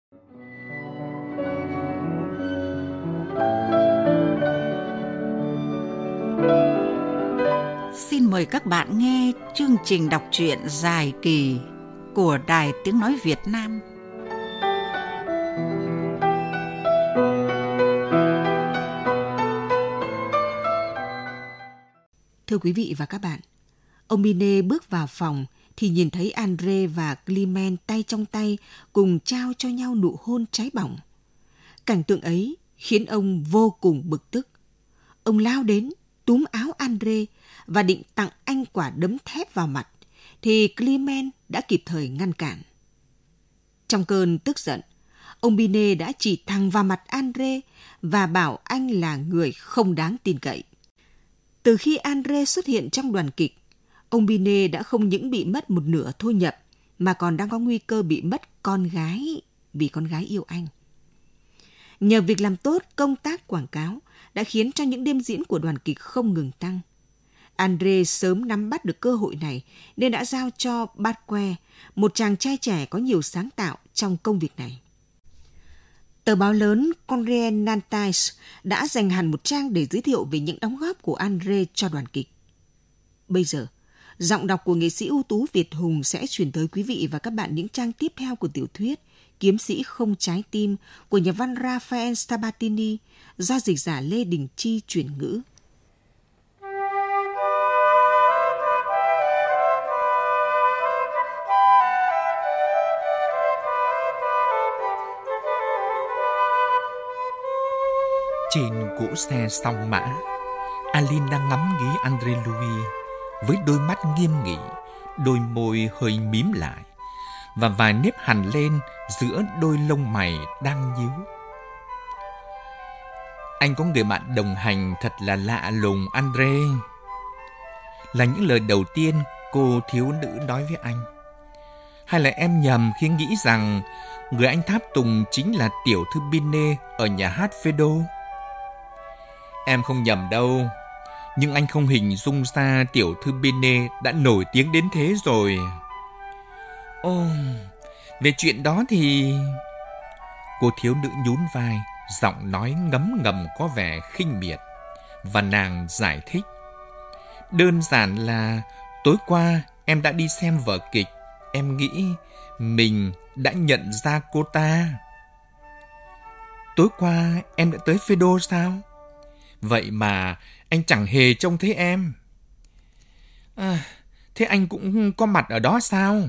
Xin mời các bạn nghe chương trình đọc truyện dài kỳ của Đài Tiếng Nói Việt Nam. Thưa quý vị và các bạn, ông Binet bước vào phòng thì nhìn thấy Andre và Clement tay trong tay cùng trao cho nhau nụ hôn cháy bỏng. Cảnh tượng ấy khiến ông vô cùng bực tức. Ông lao đến, túm áo Andre và định tặng anh quả đấm thép vào mặt, thì Clement đã kịp thời ngăn cản. Trong cơn tức giận, ông Binet đã chỉ thẳng vào mặt Andre và bảo anh là người không đáng tin cậy. Từ khi Andre xuất hiện trong đoàn kịch, ông Binet đã không những bị mất một nửa thu nhập mà còn đang có nguy cơ bị mất con gái vì con gái yêu anh. Nhờ việc làm tốt công tác quảng cáo đã khiến cho những đêm diễn của đoàn kịch không ngừng tăng. Andre sớm nắm bắt được cơ hội này nên đã giao cho Basque, một chàng trai trẻ có nhiều sáng tạo trong công việc này. Tờ báo lớn Corriere Nantes đã dành hẳn một trang để giới thiệu về những đóng góp của Andre cho đoàn kịch. Bây giờ, giọng đọc của nghệ sĩ ưu tú Việt Hùng sẽ truyền tới quý vị và các bạn những trang tiếp theo của tiểu thuyết Kiếm sĩ không trái tim của nhà văn Raphael Sabatini do dịch giả Lê Đình Chi chuyển ngữ. Trên cỗ xe song mã, Aline đang ngắm nghía Andre Louis với đôi mắt nghiêm nghị, đôi môi hơi mím lại và vài nếp hằn lên giữa đôi lông mày đang nhíu. Anh có người bạn đồng hành thật là lạ lùng, Andre. Là những lời đầu tiên cô thiếu nữ nói với anh. Hay là em nhầm khi nghĩ rằng người anh tháp tùng chính là tiểu thư Binet ở nhà hát Feydeau? Em không nhầm đâu, nhưng anh không hình dung ra tiểu thư Binet đã nổi tiếng đến thế rồi. Ồ, về chuyện đó thì... Cô thiếu nữ nhún vai, giọng nói ngấm ngầm có vẻ khinh miệt, và nàng giải thích. Đơn giản là tối qua em đã đi xem vở kịch, em nghĩ mình đã nhận ra cô ta. Tối qua em đã tới Feydeau sao? Vậy mà anh chẳng hề trông thấy em. Thế anh cũng có mặt ở đó sao?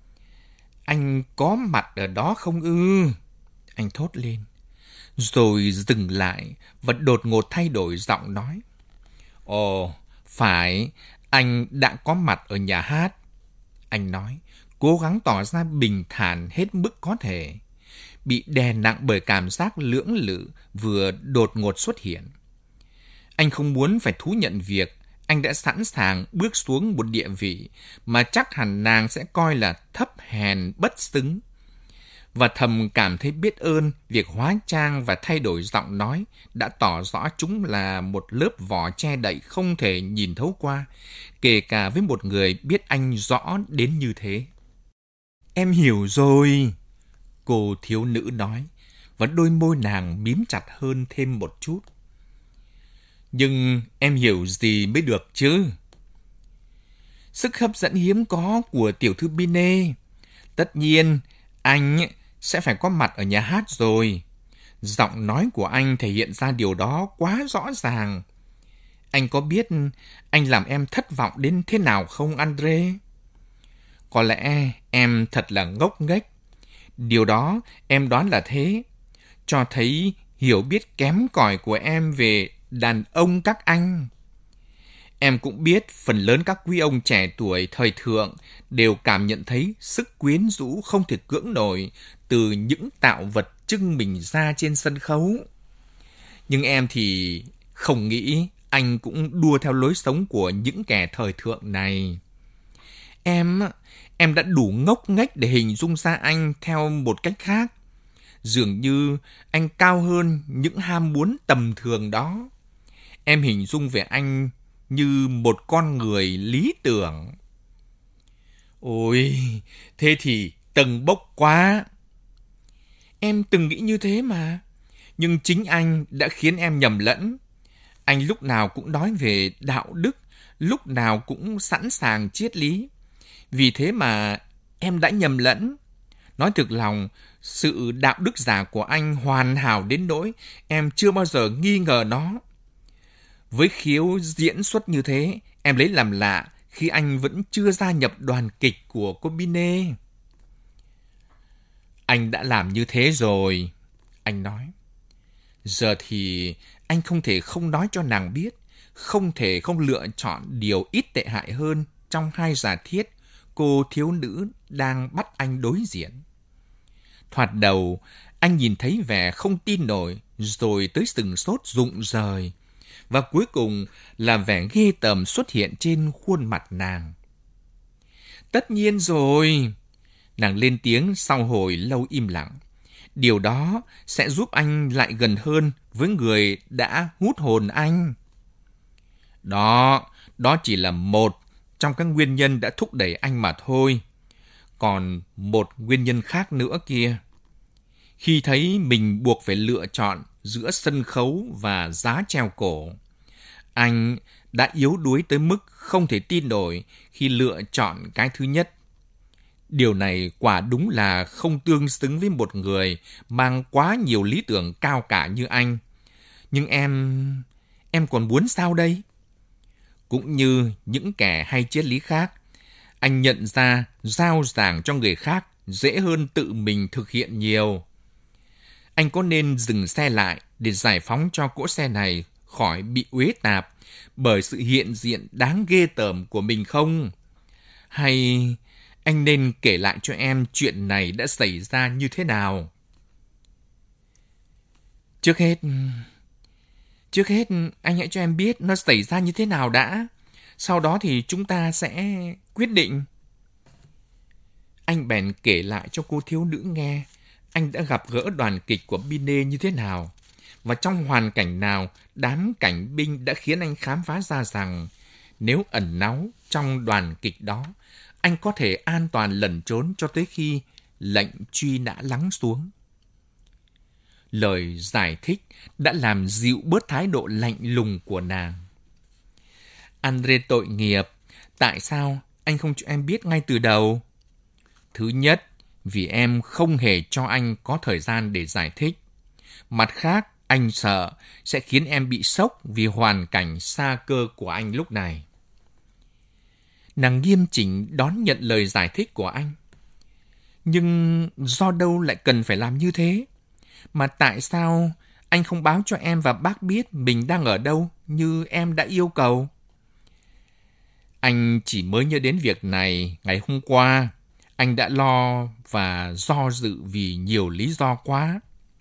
Anh có mặt ở đó không ư? Anh thốt lên, rồi dừng lại và đột ngột thay đổi giọng nói. Ồ, phải, anh đã có mặt ở nhà hát. Anh nói, cố gắng tỏ ra bình thản hết mức có thể, bị đè nặng bởi cảm giác lưỡng lự vừa đột ngột xuất hiện. Anh không muốn phải thú nhận việc anh đã sẵn sàng bước xuống một địa vị mà chắc hẳn nàng sẽ coi là thấp hèn bất xứng. Và thầm cảm thấy biết ơn việc hóa trang và thay đổi giọng nói đã tỏ rõ chúng là một lớp vỏ che đậy không thể nhìn thấu qua, kể cả với một người biết anh rõ đến như thế. Em hiểu rồi, cô thiếu nữ nói, và đôi môi nàng mím chặt hơn thêm một chút. Nhưng em hiểu gì mới được chứ? Sức hấp dẫn hiếm có của tiểu thư Binet. Tất nhiên, anh sẽ phải có mặt ở nhà hát rồi. Giọng nói của anh thể hiện ra điều đó quá rõ ràng. Anh có biết anh làm em thất vọng đến thế nào không, Andre? Có lẽ em thật là ngốc nghếch. Điều đó em đoán là thế. Cho thấy hiểu biết kém cỏi của em về đàn ông các anh. Em cũng biết phần lớn các quý ông trẻ tuổi thời thượng đều cảm nhận thấy sức quyến rũ không thể cưỡng nổi từ những tạo vật trưng mình ra trên sân khấu. Nhưng em thì không nghĩ anh cũng đua theo lối sống của những kẻ thời thượng này. Em đã đủ ngốc nghếch để hình dung ra anh theo một cách khác. Dường như anh cao hơn những ham muốn tầm thường đó. Em hình dung về anh như một con người lý tưởng. Ôi, thế thì tầng bốc quá. Em từng nghĩ như thế mà. Nhưng chính anh đã khiến em nhầm lẫn. Anh lúc nào cũng nói về đạo đức, lúc nào cũng sẵn sàng triết lý. Vì thế mà em đã nhầm lẫn. Nói thực lòng, sự đạo đức giả của anh hoàn hảo đến nỗi em chưa bao giờ nghi ngờ nó. Với khiếu diễn xuất như thế, em lấy làm lạ khi anh vẫn chưa gia nhập đoàn kịch của cô Binet. Anh đã làm như thế rồi, anh nói. Giờ thì anh không thể không nói cho nàng biết, không thể không lựa chọn điều ít tệ hại hơn trong hai giả thiết cô thiếu nữ đang bắt anh đối diện. Thoạt đầu, anh nhìn thấy vẻ không tin nổi, rồi tới sừng sốt rụng rời, và cuối cùng là vẻ ghê tởm xuất hiện trên khuôn mặt nàng. Tất nhiên rồi, nàng lên tiếng sau hồi lâu im lặng. Điều đó sẽ giúp anh lại gần hơn với người đã hút hồn anh. Đó chỉ là một trong các nguyên nhân đã thúc đẩy anh mà thôi. Còn một nguyên nhân khác nữa kia. Khi thấy mình buộc phải lựa chọn giữa sân khấu và giá treo cổ, anh đã yếu đuối tới mức không thể tin nổi khi lựa chọn cái thứ nhất. Điều này quả đúng là không tương xứng với một người mang quá nhiều lý tưởng cao cả như anh. Nhưng em còn muốn sao đây? Cũng như những kẻ hay triết lý khác, anh nhận ra giao giảng cho người khác dễ hơn tự mình thực hiện nhiều. Anh có nên dừng xe lại để giải phóng cho cỗ xe này khỏi bị uế tạp bởi sự hiện diện đáng ghê tởm của mình không? Hay anh nên kể lại cho em chuyện này đã xảy ra như thế nào? Trước hết anh hãy cho em biết nó xảy ra như thế nào đã. Sau đó thì chúng ta sẽ quyết định. Anh bèn kể lại cho cô thiếu nữ nghe anh đã gặp gỡ đoàn kịch của Binet như thế nào, và trong hoàn cảnh nào đám cảnh binh đã khiến anh khám phá ra rằng nếu ẩn náu trong đoàn kịch đó, anh có thể an toàn lẩn trốn cho tới khi lệnh truy nã lắng xuống. Lời giải thích đã làm dịu bớt thái độ lạnh lùng của nàng. Andre tội nghiệp, tại sao anh không cho em biết ngay từ đầu? Thứ nhất, vì em không hề cho anh có thời gian để giải thích. Mặt khác, anh sợ sẽ khiến em bị sốc vì hoàn cảnh xa cơ của anh lúc này. Nàng nghiêm chỉnh đón nhận lời giải thích của anh. Nhưng do đâu lại cần phải làm như thế? Mà tại sao anh không báo cho em và bác biết mình đang ở đâu như em đã yêu cầu? Anh chỉ mới nhớ đến việc này ngày hôm qua. Anh đã lo và do dự vì nhiều lý do quá.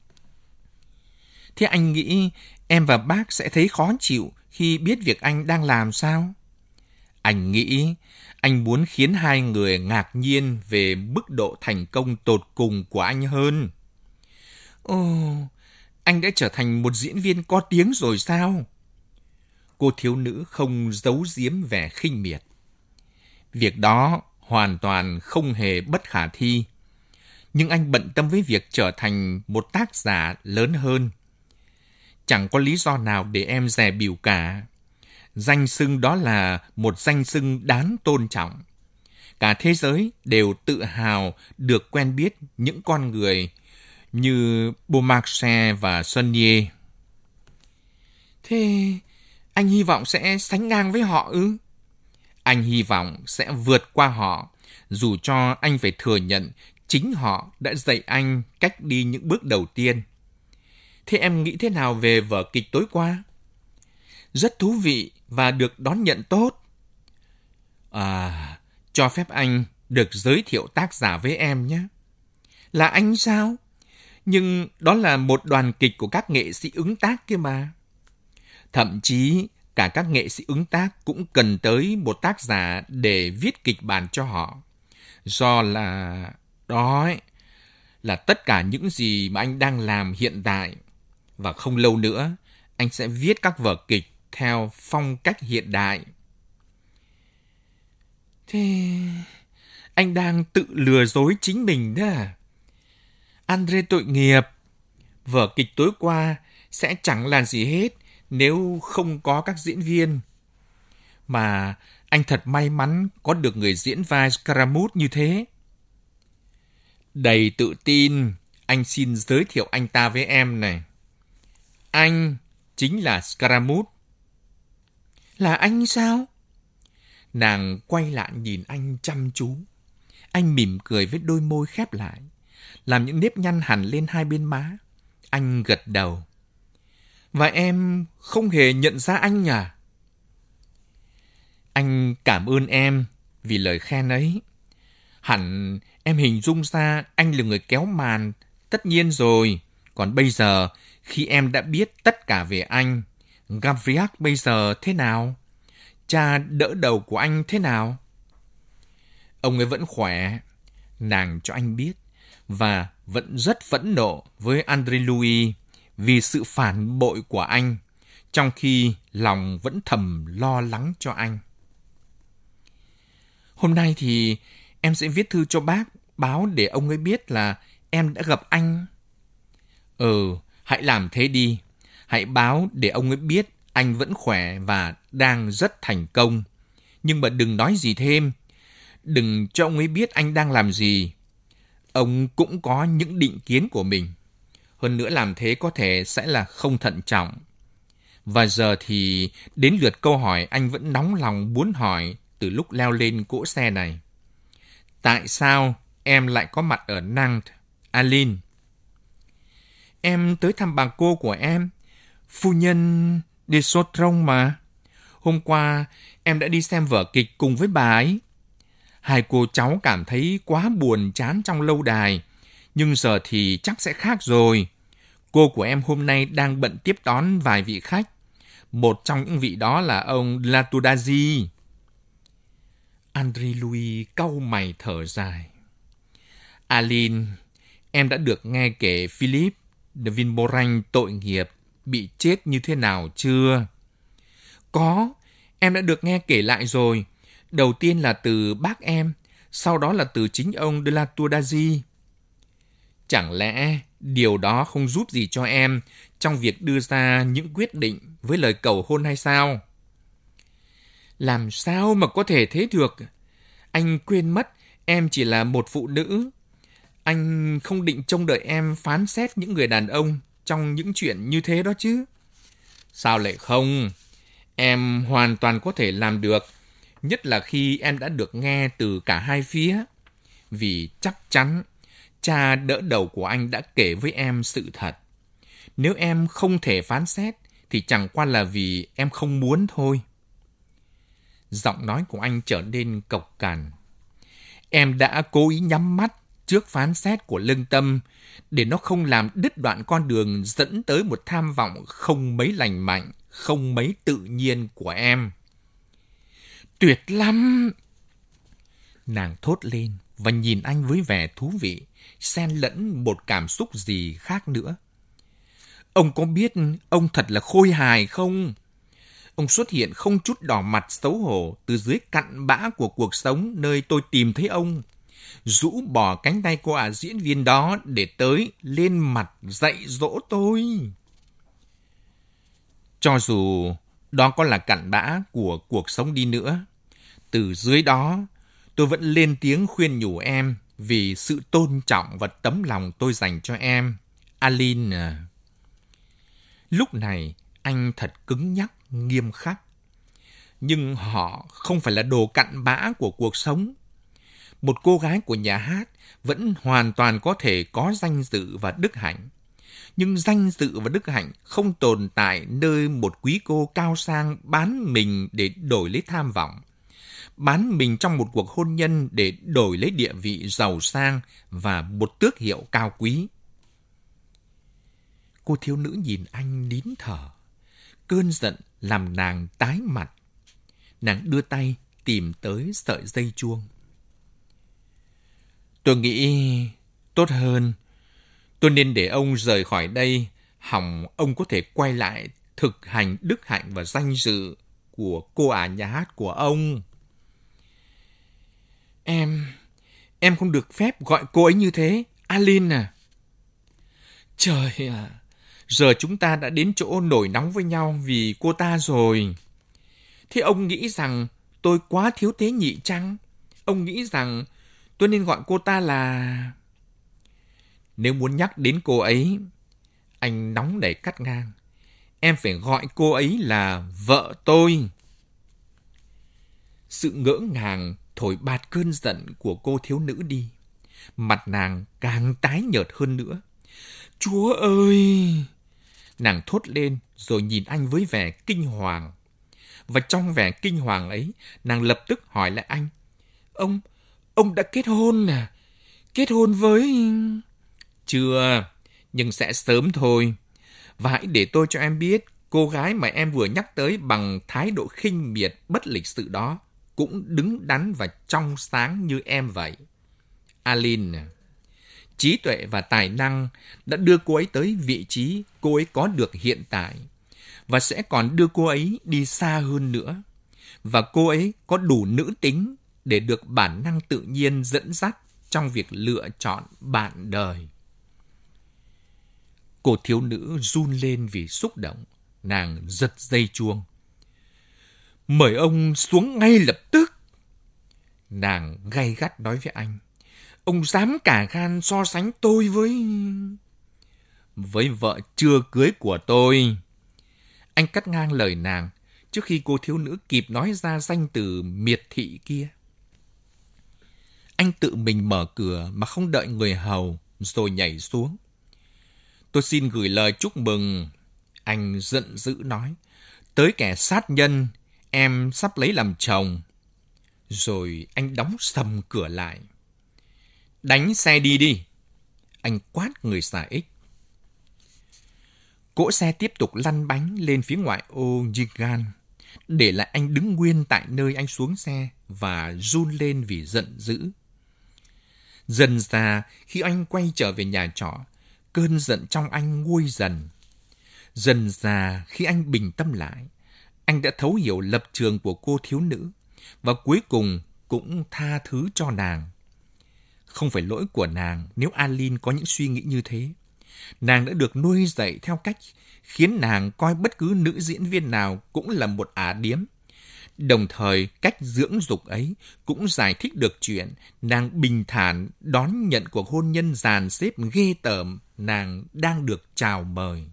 Thế anh nghĩ em và bác sẽ thấy khó chịu khi biết việc anh đang làm sao? Anh nghĩ anh muốn khiến hai người ngạc nhiên về mức độ thành công tột cùng của anh hơn. Ồ, anh đã trở thành một diễn viên có tiếng rồi sao? Cô thiếu nữ không giấu giếm vẻ khinh miệt. Việc đó hoàn toàn không hề bất khả thi. Nhưng anh bận tâm với việc trở thành một tác giả lớn hơn. Chẳng có lý do nào để em dè bỉu cả. Danh xưng đó là một danh xưng đáng tôn trọng. Cả thế giới đều tự hào được quen biết những con người như Beaumarchais và Saunier. Thế anh hy vọng sẽ sánh ngang với họ ư? Anh hy vọng sẽ vượt qua họ, dù cho anh phải thừa nhận chính họ đã dạy anh cách đi những bước đầu tiên. Thế em nghĩ thế nào về vở kịch tối qua? Rất thú vị và được đón nhận tốt. Cho phép anh được giới thiệu tác giả với em nhé. Là anh sao? Nhưng đó là một đoàn kịch của các nghệ sĩ ứng tác kia mà. Thậm chí cả các nghệ sĩ ứng tác cũng cần tới một tác giả để viết kịch bản cho họ. Do là đó là tất cả những gì mà anh đang làm hiện tại. Và không lâu nữa, anh sẽ viết các vở kịch theo phong cách hiện đại. Thế anh đang tự lừa dối chính mình đó à? Andre tội nghiệp. Vở kịch tối qua sẽ chẳng làm gì hết nếu không có các diễn viên. Mà anh thật may mắn có được người diễn vai Scaramouche như thế. Đầy tự tin, anh xin giới thiệu anh ta với em này. Anh chính là Scaramouche. Là anh sao? Nàng quay lại nhìn anh chăm chú. Anh mỉm cười với đôi môi khép lại, làm những nếp nhăn hằn lên hai bên má. Anh gật đầu. Và em không hề nhận ra anh à? Anh cảm ơn em vì lời khen ấy. Hẳn em hình dung ra anh là người kéo màn, tất nhiên rồi. Còn bây giờ, khi em đã biết tất cả về anh, Gavriac bây giờ thế nào? Cha đỡ đầu của anh thế nào? Ông ấy vẫn khỏe, nàng cho anh biết, và vẫn rất phẫn nộ với Andre Louis vì sự phản bội của anh, trong khi lòng vẫn thầm lo lắng cho anh. Hôm nay thì em sẽ viết thư cho bác, báo để ông ấy biết là em đã gặp anh. Hãy làm thế đi. Hãy báo để ông ấy biết anh vẫn khỏe và đang rất thành công. Nhưng mà đừng nói gì thêm. Đừng cho ông ấy biết anh đang làm gì. Ông cũng có những định kiến của mình. Hơn nữa làm thế có thể sẽ là không thận trọng. Và giờ thì đến lượt câu hỏi anh vẫn nóng lòng muốn hỏi từ lúc leo lên cỗ xe này. Tại sao em lại có mặt ở Nantes, Aline? Em tới thăm bà cô của em, phu nhân de Sautron mà. Hôm qua em đã đi xem vở kịch cùng với bà ấy. Hai cô cháu cảm thấy quá buồn chán trong lâu đài, nhưng giờ thì chắc sẽ khác rồi. Cô của em hôm nay đang bận tiếp đón vài vị khách. Một trong những vị đó là ông Latourdazy. Andre Louis cau mày thở dài. Aline, em đã được nghe kể Philippe de Vilmorin tội nghiệp bị chết như thế nào chưa? Có, em đã được nghe kể lại rồi. Đầu tiên là từ bác em, sau đó là từ chính ông de Latourdazy. Chẳng lẽ điều đó không giúp gì cho em trong việc đưa ra những quyết định với lời cầu hôn hay sao? Làm sao mà có thể thế được? Anh quên mất em chỉ là một phụ nữ. Anh không định trông đợi em phán xét những người đàn ông trong những chuyện như thế đó chứ. Sao lại không? Em hoàn toàn có thể làm được, nhất là khi em đã được nghe từ cả hai phía. Vì chắc chắn cha đỡ đầu của anh đã kể với em sự thật. Nếu em không thể phán xét thì chẳng qua là vì em không muốn thôi. Giọng nói của anh trở nên cộc cằn. Em đã cố ý nhắm mắt trước phán xét của lương tâm để nó không làm đứt đoạn con đường dẫn tới một tham vọng không mấy lành mạnh, không mấy tự nhiên của em. Tuyệt lắm! Nàng thốt lên và nhìn anh với vẻ thú vị, xen lẫn một cảm xúc gì khác nữa. Ông có biết ông thật là khôi hài không? Ông xuất hiện không chút đỏ mặt xấu hổ từ dưới cặn bã của cuộc sống nơi tôi tìm thấy ông. Rũ bỏ cánh tay cô diễn viên đó để tới lên mặt dạy dỗ tôi. Cho dù đó có là cặn bã của cuộc sống đi nữa, từ dưới đó tôi vẫn lên tiếng khuyên nhủ em vì sự tôn trọng và tấm lòng tôi dành cho em. Aline à. Lúc này anh thật cứng nhắc, nghiêm khắc. Nhưng họ không phải là đồ cặn bã của cuộc sống. Một cô gái của nhà hát vẫn hoàn toàn có thể có danh dự và đức hạnh. Nhưng danh dự và đức hạnh không tồn tại nơi một quý cô cao sang bán mình để đổi lấy tham vọng. Bán mình trong một cuộc hôn nhân để đổi lấy địa vị giàu sang và một tước hiệu cao quý. Cô thiếu nữ nhìn anh nín thở. Cơn giận làm nàng tái mặt. Nàng đưa tay tìm tới sợi dây chuông. Tôi nghĩ tốt hơn. Tôi nên để ông rời khỏi đây, hỏng ông có thể quay lại thực hành đức hạnh và danh dự của cô nhà hát của ông. Em không được phép gọi cô ấy như thế, Aline à. Trời ạ, giờ chúng ta đã đến chỗ nổi nóng với nhau vì cô ta rồi. Thế ông nghĩ rằng tôi quá thiếu tế nhị chăng? Ông nghĩ rằng tôi nên gọi cô ta là... Nếu muốn nhắc đến cô ấy, anh nóng nảy cắt ngang. Em phải gọi cô ấy là vợ tôi. Sự ngỡ ngàng thổi bạt cơn giận của cô thiếu nữ đi. Mặt nàng càng tái nhợt hơn nữa. Chúa ơi! Nàng thốt lên rồi nhìn anh với vẻ kinh hoàng. Và trong vẻ kinh hoàng ấy, nàng lập tức hỏi lại anh. Ông đã kết hôn à? Kết hôn với... Chưa, nhưng sẽ sớm thôi. Và hãy để tôi cho em biết, cô gái mà em vừa nhắc tới bằng thái độ khinh miệt bất lịch sự đó cũng đứng đắn và trong sáng như em vậy. Aline, trí tuệ và tài năng đã đưa cô ấy tới vị trí cô ấy có được hiện tại và sẽ còn đưa cô ấy đi xa hơn nữa. Và cô ấy có đủ nữ tính để được bản năng tự nhiên dẫn dắt trong việc lựa chọn bạn đời. Cô thiếu nữ run lên vì xúc động. Nàng giật dây chuông. Mời ông xuống ngay lập tức. Nàng gay gắt nói với anh. Ông dám cả gan so sánh tôi với vợ chưa cưới của tôi. Anh cắt ngang lời nàng trước khi cô thiếu nữ kịp nói ra danh từ miệt thị kia. Anh tự mình mở cửa mà không đợi người hầu rồi nhảy xuống. Tôi xin gửi lời chúc mừng. Anh giận dữ nói. Tới kẻ sát nhân em sắp lấy làm chồng. Rồi anh đóng sầm cửa lại. Đánh xe đi. Anh quát người xà ích. Cỗ xe tiếp tục lăn bánh lên phía ngoại ô Gigan, để lại anh đứng nguyên tại nơi anh xuống xe và run lên vì giận dữ. Dần ra, khi anh quay trở về nhà trọ, cơn giận trong anh nguôi dần. Dần ra, khi anh bình tâm lại, anh đã thấu hiểu lập trường của cô thiếu nữ và cuối cùng cũng tha thứ cho nàng. Không phải lỗi của nàng nếu Aline có những suy nghĩ như thế. Nàng đã được nuôi dạy theo cách khiến nàng coi bất cứ nữ diễn viên nào cũng là một ả điếm. Đồng thời, cách dưỡng dục ấy cũng giải thích được chuyện nàng bình thản đón nhận cuộc hôn nhân dàn xếp ghê tởm nàng đang được chào mời.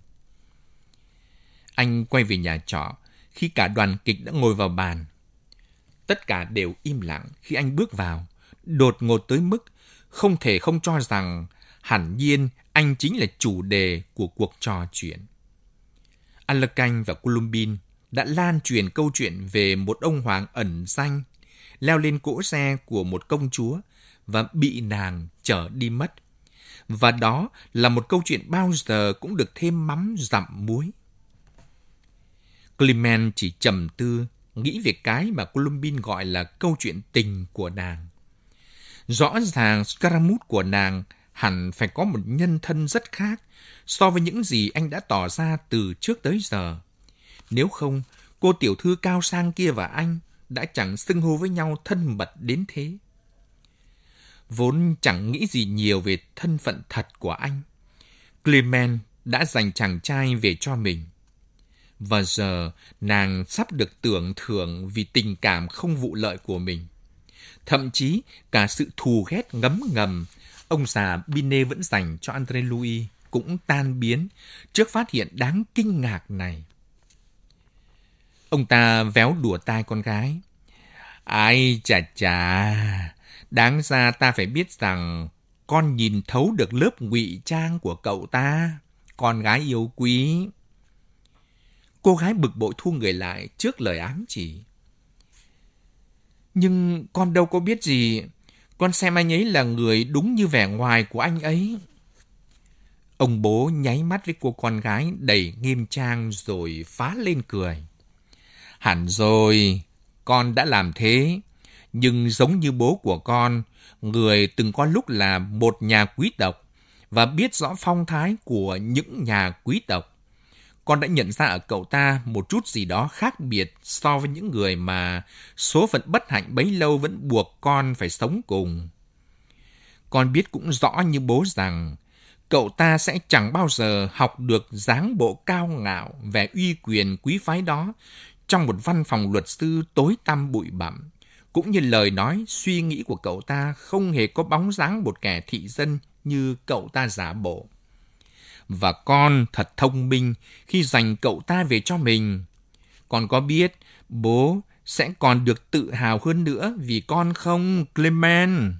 Anh quay về nhà trọ khi cả đoàn kịch đã ngồi vào bàn. Tất cả đều im lặng khi anh bước vào, đột ngột tới mức không thể không cho rằng hẳn nhiên anh chính là chủ đề của cuộc trò chuyện. Arlequin và Colombine đã lan truyền câu chuyện về một ông hoàng ẩn danh leo lên cỗ xe của một công chúa và bị nàng chở đi mất. Và đó là một câu chuyện bao giờ cũng được thêm mắm dặm muối. Clement chỉ trầm tư, nghĩ về cái mà Colombine gọi là câu chuyện tình của nàng. Rõ ràng Scaramouche của nàng hẳn phải có một nhân thân rất khác so với những gì anh đã tỏ ra từ trước tới giờ. Nếu không, cô tiểu thư cao sang kia và anh đã chẳng xưng hô với nhau thân mật đến thế. Vốn chẳng nghĩ gì nhiều về thân phận thật của anh, Clement đã dành chàng trai về cho mình. Và giờ nàng sắp được tưởng thưởng vì tình cảm không vụ lợi của mình. Thậm chí cả sự thù ghét ngấm ngầm ông già Binet vẫn dành cho André Louis cũng tan biến trước phát hiện đáng kinh ngạc này. Ông ta véo đùa tai con gái. Ai chà, đáng ra ta phải biết rằng con nhìn thấu được lớp ngụy trang của cậu ta, con gái yêu quý. Cô gái bực bội thu người lại trước lời ám chỉ. Nhưng con đâu có biết gì, con xem anh ấy là người đúng như vẻ ngoài của anh ấy. Ông bố nháy mắt với cô con gái đầy nghiêm trang rồi phá lên cười. Hẳn rồi, con đã làm thế, nhưng giống như bố của con, người từng có lúc là một nhà quý tộc và biết rõ phong thái của những nhà quý tộc. Con đã nhận ra ở cậu ta một chút gì đó khác biệt so với những người mà số phận bất hạnh bấy lâu vẫn buộc con phải sống cùng. Con biết cũng rõ như bố rằng cậu ta sẽ chẳng bao giờ học được dáng bộ cao ngạo vẻ uy quyền quý phái đó trong một văn phòng luật sư tối tăm bụi bặm, cũng như lời nói, suy nghĩ của cậu ta không hề có bóng dáng một kẻ thị dân như cậu ta giả bộ. Và con thật thông minh khi giành cậu ta về cho mình. Con có biết bố sẽ còn được tự hào hơn nữa vì con không, Clement?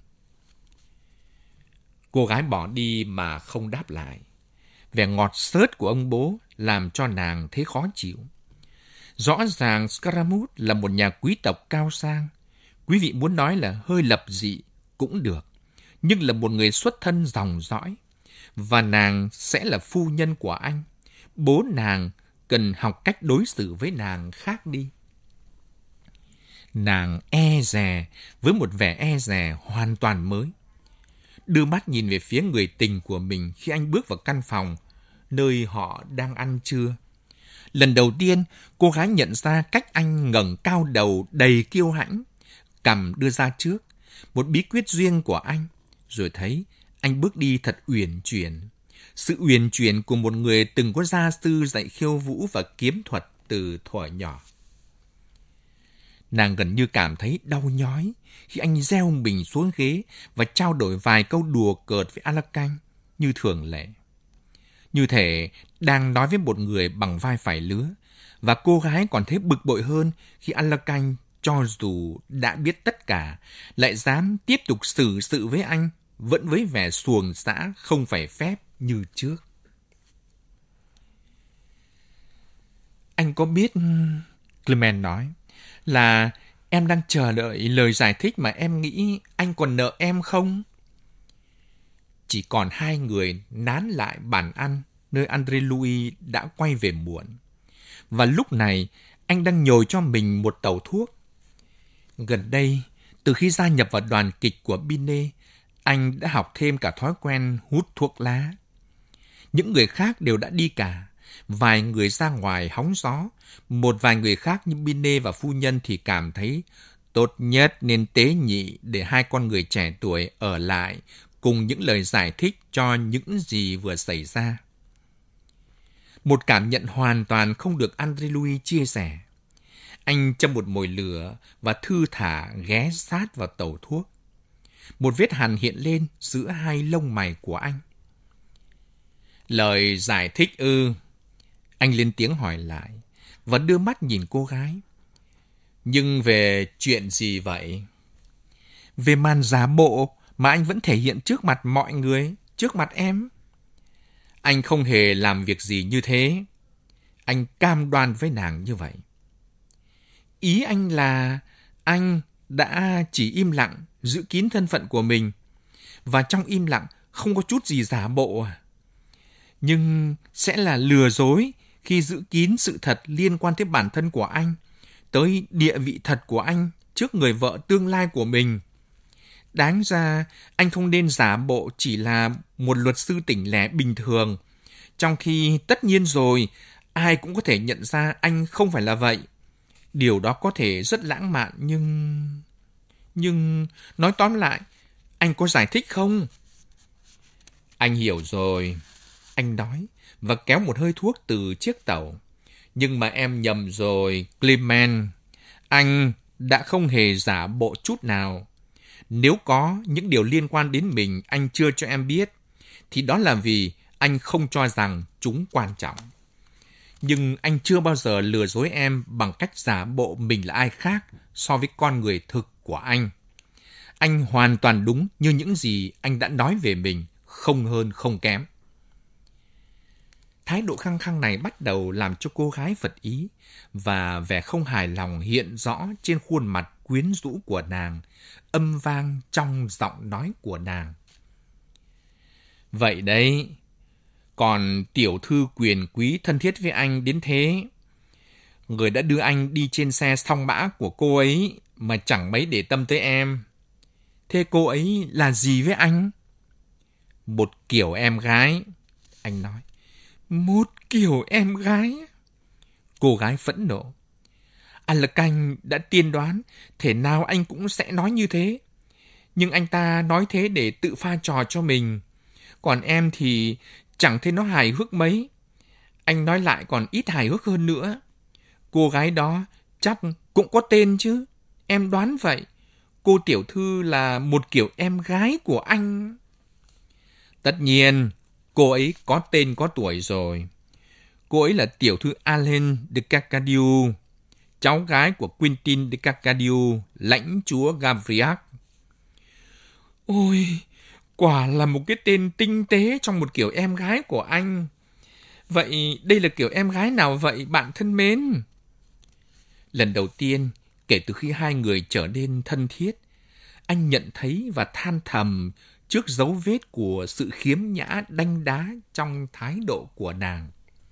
Cô gái bỏ đi mà không đáp lại. Vẻ ngọt xớt của ông bố làm cho nàng thấy khó chịu. Rõ ràng Scaramouche là một nhà quý tộc cao sang. Quý vị muốn nói là hơi lập dị cũng được, nhưng là một người xuất thân dòng dõi. Và nàng sẽ là phu nhân của anh. Bố nàng cần học cách đối xử với nàng khác đi. Nàng e dè với một vẻ e dè hoàn toàn mới. Đưa mắt nhìn về phía người tình của mình khi anh bước vào căn phòng nơi họ đang ăn trưa. Lần đầu tiên, cô gái nhận ra cách anh ngẩng cao đầu đầy kiêu hãnh, cằm đưa ra trước, một bí quyết riêng của anh, rồi thấy anh bước đi thật uyển chuyển. Sự uyển chuyển của một người từng có gia sư dạy khiêu vũ và kiếm thuật từ thuở nhỏ. Nàng gần như cảm thấy đau nhói khi anh gieo mình xuống ghế và trao đổi vài câu đùa cợt với Alacan như thường lệ. Như thể đang nói với một người bằng vai phải lứa, và cô gái còn thấy bực bội hơn khi Alacan, cho dù đã biết tất cả, lại dám tiếp tục xử sự với anh, vẫn với vẻ xuồng xã không phải phép như trước. Anh có biết, Clement nói, là em đang chờ đợi lời giải thích mà em nghĩ anh còn nợ em không? Chỉ còn hai người nán lại bàn ăn nơi André Louis đã quay về muộn. Và lúc này anh đang nhồi cho mình một tẩu thuốc. Gần đây, từ khi gia nhập vào đoàn kịch của Binet, anh đã học thêm cả thói quen hút thuốc lá. Những người khác đều đã đi cả. Vài người ra ngoài hóng gió, một vài người khác như Binet và phu nhân thì cảm thấy tốt nhất nên tế nhị để hai con người trẻ tuổi ở lại cùng những lời giải thích cho những gì vừa xảy ra. Một cảm nhận hoàn toàn không được André Louis chia sẻ. Anh châm một mồi lửa và thư thả ghé sát vào tẩu thuốc. Một vết hằn hiện lên giữa hai lông mày của anh. Lời giải thích ư? Anh lên tiếng hỏi lại và đưa mắt nhìn cô gái. Nhưng về chuyện gì vậy? Về màn giả bộ mà anh vẫn thể hiện trước mặt mọi người, trước mặt em. Anh không hề làm việc gì như thế. Anh cam đoan với nàng như vậy. Ý anh là anh đã chỉ im lặng, giữ kín thân phận của mình, và trong im lặng không có chút gì giả bộ à? Nhưng sẽ là lừa dối khi giữ kín sự thật liên quan tới bản thân của anh, tới địa vị thật của anh trước người vợ tương lai của mình. Đáng ra, anh không nên giả bộ chỉ là một luật sư tỉnh lẻ bình thường, trong khi tất nhiên rồi, ai cũng có thể nhận ra anh không phải là vậy. Điều đó có thể rất lãng mạn, nhưng nói tóm lại, anh có giải thích không? Anh hiểu rồi, anh nói, và kéo một hơi thuốc từ chiếc tẩu. Nhưng mà em nhầm rồi, Clement. Anh đã không hề giả bộ chút nào. Nếu có những điều liên quan đến mình anh chưa cho em biết, thì đó là vì anh không cho rằng chúng quan trọng. Nhưng anh chưa bao giờ lừa dối em bằng cách giả bộ mình là ai khác so với con người thực của anh. Anh hoàn toàn đúng như những gì anh đã nói về mình, không hơn không kém. Thái độ khăng khăng này bắt đầu làm cho cô gái phật ý, và vẻ không hài lòng hiện rõ trên khuôn mặt quyến rũ của nàng, âm vang trong giọng nói của nàng. Vậy đấy, còn tiểu thư quyền quý thân thiết với anh đến thế, người đã đưa anh đi trên xe song mã của cô ấy mà chẳng mấy để tâm tới em. Thế cô ấy là gì với anh? Một kiểu em gái, anh nói. Một kiểu em gái? Cô gái phẫn nộ. Alacan đã tiên đoán, thể nào anh cũng sẽ nói như thế. Nhưng anh ta nói thế để tự pha trò cho mình. Còn em thì chẳng thấy nó hài hước mấy. Anh nói lại còn ít hài hước hơn nữa. Cô gái đó chắc cũng có tên chứ. Em đoán vậy. Cô tiểu thư là một kiểu em gái của anh. Tất nhiên, cô ấy có tên có tuổi rồi. Cô ấy là tiểu thư Alain de Cacadieu, cháu gái của Quentin de Cacadieu, lãnh chúa Gavriac. Ôi, quả là một cái tên tinh tế trong một kiểu em gái của anh. Vậy đây là kiểu em gái nào vậy, bạn thân mến? Lần đầu tiên, kể từ khi hai người trở nên thân thiết, anh nhận thấy và than thầm trước dấu vết của sự khiếm nhã đanh đá trong thái độ của nàng.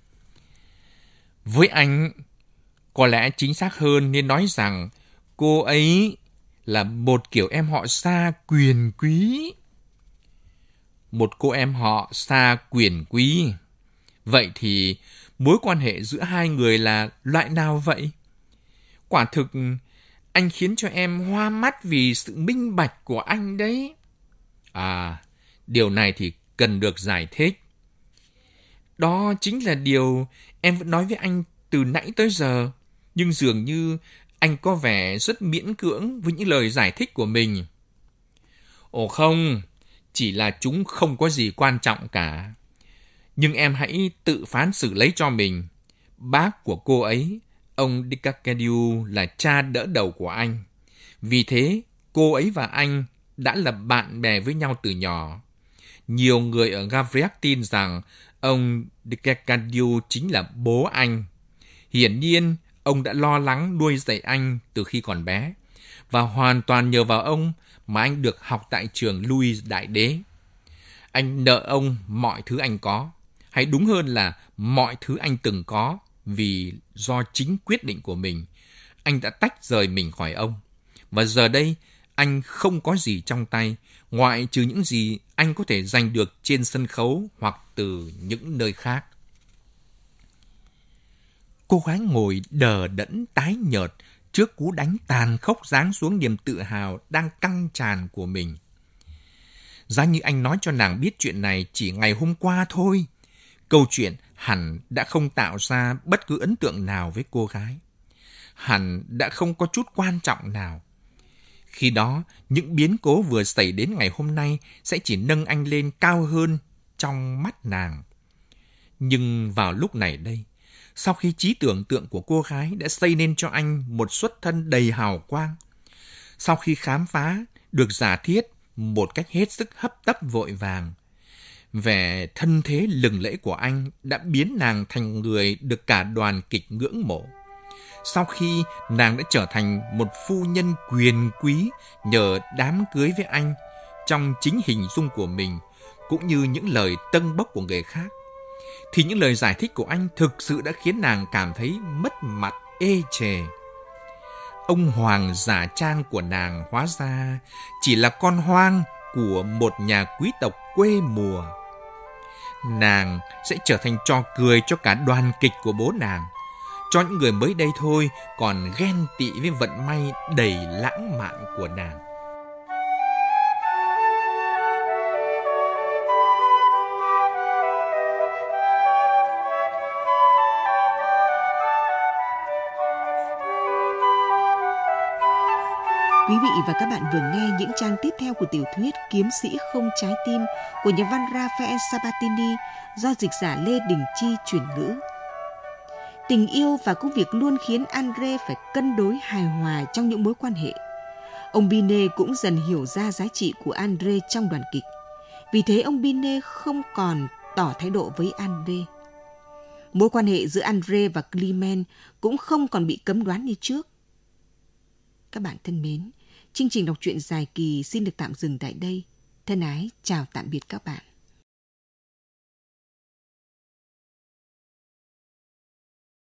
Với anh, có lẽ chính xác hơn nên nói rằng cô ấy là một kiểu em họ xa quyền quý. Một cô em họ xa quyền quý. Vậy thì mối quan hệ giữa hai người là loại nào vậy? Quả thực, anh khiến cho em hoa mắt vì sự minh bạch của anh đấy. À, điều này thì cần được giải thích. Đó chính là điều em vẫn nói với anh từ nãy tới giờ. Nhưng dường như anh có vẻ rất miễn cưỡng với những lời giải thích của mình. Ồ không, chỉ là chúng không có gì quan trọng cả. Nhưng em hãy tự phán xử lấy cho mình. Bác của cô ấy, ông de Cacadieu, là cha đỡ đầu của anh. Vì thế, cô ấy và anh đã là bạn bè với nhau từ nhỏ. Nhiều người ở Gavriac tin rằng ông de Cacadieu chính là bố anh. Hiển nhiên, ông đã lo lắng nuôi dạy anh từ khi còn bé. Và hoàn toàn nhờ vào ông mà anh được học tại trường Louis Đại Đế. Anh nợ ông mọi thứ anh có. Hay đúng hơn là mọi thứ anh từng có, vì do chính quyết định của mình, anh đã tách rời mình khỏi ông. Và giờ đây, anh không có gì trong tay, ngoại trừ những gì anh có thể giành được trên sân khấu hoặc từ những nơi khác. Cô gái ngồi đờ đẫn tái nhợt trước cú đánh tàn khốc giáng xuống niềm tự hào đang căng tràn của mình. Giá như anh nói cho nàng biết chuyện này chỉ ngày hôm qua thôi, câu chuyện hẳn đã không tạo ra bất cứ ấn tượng nào với cô gái. Hẳn đã không có chút quan trọng nào. Khi đó, những biến cố vừa xảy đến ngày hôm nay sẽ chỉ nâng anh lên cao hơn trong mắt nàng. Nhưng vào lúc này đây, sau khi trí tưởng tượng của cô gái đã xây nên cho anh một xuất thân đầy hào quang, sau khi khám phá được giả thiết một cách hết sức hấp tấp vội vàng, vẻ thân thế lừng lẫy của anh đã biến nàng thành người được cả đoàn kịch ngưỡng mộ. Sau khi nàng đã trở thành một phu nhân quyền quý nhờ đám cưới với anh trong chính hình dung của mình, cũng như những lời tâng bốc của người khác, thì những lời giải thích của anh thực sự đã khiến nàng cảm thấy mất mặt ê chề. Ông hoàng giả trang của nàng hóa ra chỉ là con hoang của một nhà quý tộc quê mùa. Nàng sẽ trở thành trò cười cho cả đoàn kịch của bố nàng, cho những người mới đây thôi còn ghen tị với vận may đầy lãng mạn của nàng. Quý vị và các bạn vừa nghe những trang tiếp theo của tiểu thuyết Kiếm sĩ không trái tim của nhà văn Raphael Sabatini do dịch giả Lê Đình Chi chuyển ngữ. Tình yêu và công việc luôn khiến Andre phải cân đối hài hòa trong những mối quan hệ. Ông Binet cũng dần hiểu ra giá trị của Andre trong đoàn kịch. Vì thế ông Binet không còn tỏ thái độ với Andre. Mối quan hệ giữa Andre và Clement cũng không còn bị cấm đoán như trước. Các bạn thân mến, chương trình đọc truyện dài kỳ xin được tạm dừng tại đây. Thân ái, chào tạm biệt các bạn.